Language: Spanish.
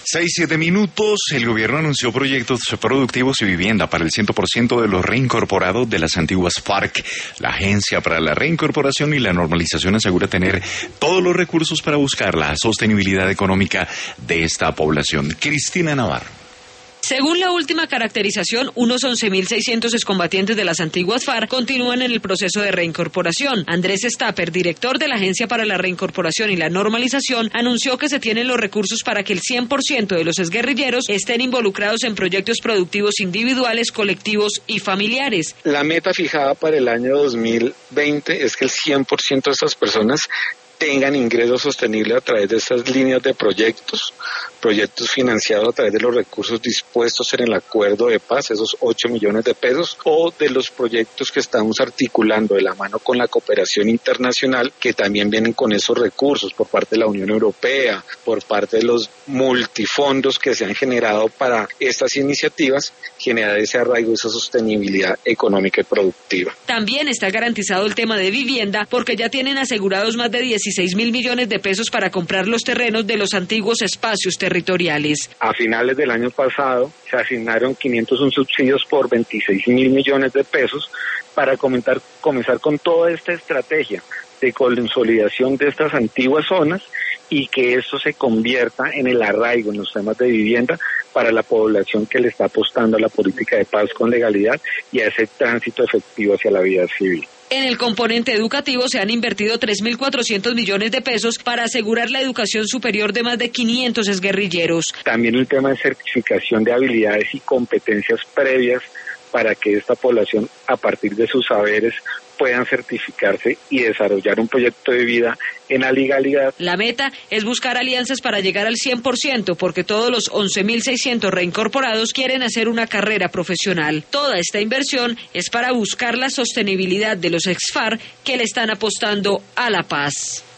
6-7 minutos. El gobierno anunció proyectos productivos y vivienda para el 100% de los reincorporados de las antiguas FARC. La Agencia para la Reincorporación y la Normalización asegura tener todos los recursos para buscar la sostenibilidad económica de esta población. Cristina Navarro. Según la última caracterización, unos 11.600 excombatientes de las antiguas FARC continúan en el proceso de reincorporación. Andrés Stapper, director de la Agencia para la Reincorporación y la Normalización, anunció que se tienen los recursos para que el 100% de los exguerrilleros estén involucrados en proyectos productivos individuales, colectivos y familiares. La meta fijada para el año 2020 es que el 100% de estas personas tengan ingresos sostenibles a través de estas líneas de proyectos financiados a través de los recursos dispuestos en el acuerdo de paz, esos 8 millones de pesos, o de los proyectos que estamos articulando de la mano con la cooperación internacional, que también vienen con esos recursos por parte de la Unión Europea, por parte de los multifondos que se han generado para estas iniciativas, generar ese arraigo, esa sostenibilidad económica y productiva. También está garantizado el tema de vivienda, porque ya tienen asegurados más de 16.000 millones de pesos para comprar los terrenos de los antiguos espacios territoriales. A finales del año pasado se asignaron 501 subsidios por 26.000 millones de pesos para comenzar con toda esta estrategia de consolidación de estas antiguas zonas y que esto se convierta en el arraigo en los temas de vivienda para la población que le está apostando a la política de paz con legalidad y a ese tránsito efectivo hacia la vida civil. En el componente educativo se han invertido 3.400 millones de pesos para asegurar la educación superior de más de 500 exguerrilleros. También el tema de certificación de habilidades y competencias previas para que esta población, a partir de sus saberes, puedan certificarse y desarrollar un proyecto de vida en la legalidad. La meta es buscar alianzas para llegar al 100%, porque todos los 11.600 reincorporados quieren hacer una carrera profesional. Toda esta inversión es para buscar la sostenibilidad de los ex-FARC que le están apostando a la paz.